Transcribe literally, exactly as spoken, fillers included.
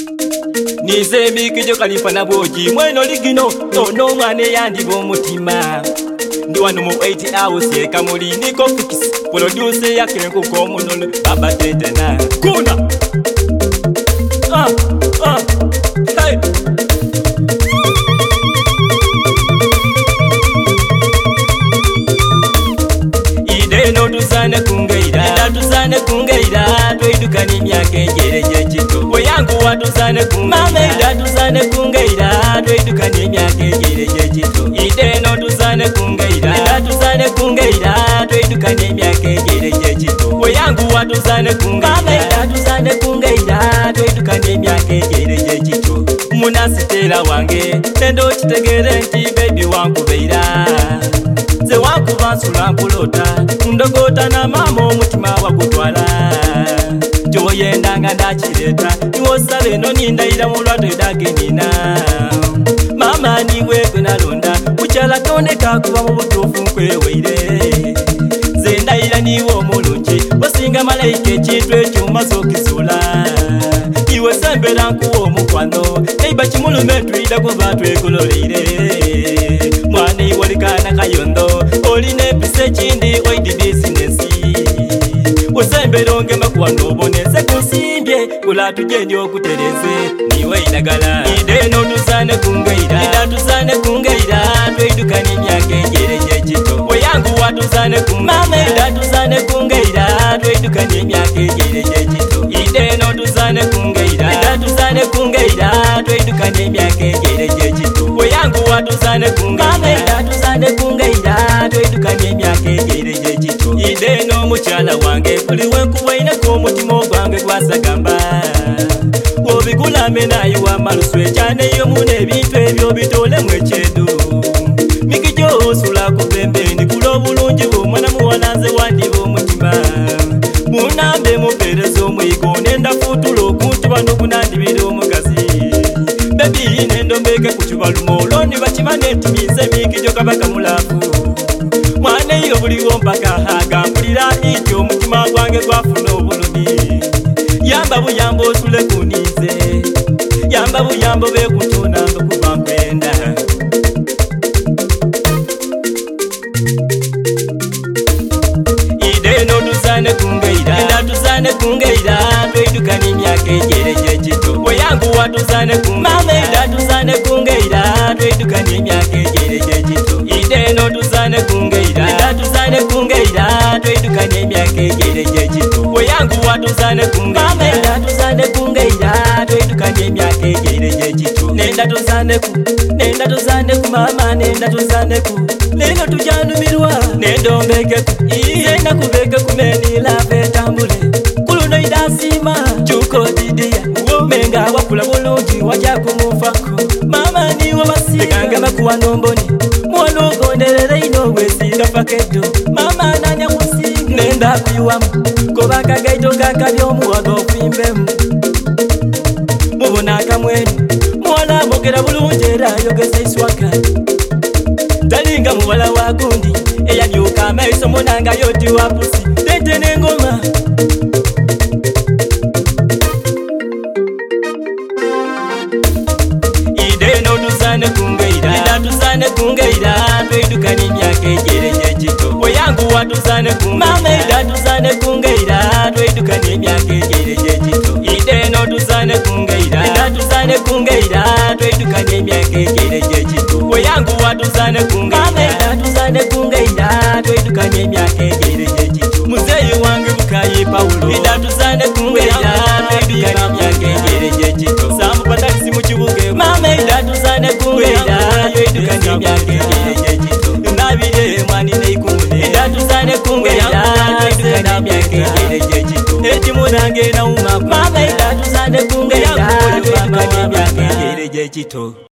Nize mikijo kalifana boji mweno ligino no mwane yandi bo mutima ndi wano mu eight hours ye kamuli niko fix producer yake nkuko munono baba tetena kuna ah ah hey ide no tuzane kungeira ida tuzane kungeira tweidukani myake jereje chito oyangu watuzane kumama ida tuzane kungeira tweidukani myake jereje chito ide no tuzane kungeira ida tuzane kungeira tweidukani myake jereje chito oyangu watuzane kumama ida tuzane kungeira tweidukani myake jereje chito munasitera wange endo chitegere nti baby wangu beira ze wangu bansula mpulota ndogota na mama omutima wagutwala joyendanga ndachireta niwosabe no nindaira mulwato edagenina mama niwe kwenalonda kuchala kaoneka kuba mu butuufu nkweweire ze ndaira niwe omulungi osinga malayika ekintu ekyomaso okisula iwe sembera nkuwa omukwano neiba kimulume twida kuba twekololeire mwana iwalikana kayondo oline pise chindi oidi bizinesi usembera ongema kuwa nobonese kusimbye kula tujeni okutereze niwe inagala ide no tuzane kungeira ida tuzane kungeira tweidukani myake jereje chito oyangu watuzane kumama ida tuzane kungeira tweidukani myake jereje chito ide no tuzane kungeira ida tuzane kungeira tweidukani myake jereje chito oyangu watuzane kumama ida tuzane kungeira tweidukani myake jereje chito ide no muchala wange kuliwe kuwaina ko mutima gwange gwasagamba obigulame nayi wa maluswe cyane yo mune bintu ebyo bitole mwechedu mikijo osula kupembeni kulo bulungi bo mwana muwalanze wandi bo mutima munambe muperezo mwigo nenda futulo kuntu bano kunandi biro mukazi baby nendo mbeke kuchuba lumolo ni bachimane timize mikijo kabaka mulafu mwana iyo buliwo mpaka haga mpulira ikyo mutima gwange gwafuna obulumi yamba buyambo osule kunize yamba buyambo bekutona ndokuba nkwenda ide no tuzane kungeira ida tuzane kungeira tweidukani myake jereje chito oyangu watuzane kumama ida tuzane kungeira tweidukani myake jereje chito ide no tuzane kungeira ida tuzane kungeira tweidukani myake jereje chito oyangu watuzane kumama ida tuzane kungeira tweidukani myake jereje chito nenda tuzane ku nenda tuzane ku mama nenda tuzane ku leno tujanumirwa nendo mbeke ku nenda kubeke kumeni lave tambule kuluno idasima chuko didia menga wakula bulungi wajja kumufako mama niwo basiga bakuwa nomboni mwalogonderere ino wesinga fakedo mama nanya kusinga nenda kuiwamu kobaka gaito kakabyomuwaga okwimbemu mubona kamweni mwana mogera bulungi era yogeza iswaka talinga muwala wagundi eyamyuka amaiso munanga yoti wapusi tete n'engoma ide no tuzane kungeira ida tuzane kungeira tweidukani myake jereje chito oyangu watuzane kumama ida tuzane kungeira tweidukani myake jereje chito ide no tuzane kungeira ida tuzane kungeira tweidukani myake jereje chito oyangu watuzane kumama ida tuzane kungeira tweidukani myake jereje chito muzeyi wange bukayi paulo ida tuzane kungeira tweidukani myake jereje chito samu patasi muchibuge mama ida tuzane kungeira tweidukani myake jereje chito nabire mwani neikumune ida tuzane kungeira tweidukani myake jereje chito eti munange na uma mama ida tuzane kungeira tweidukani myake jereje chito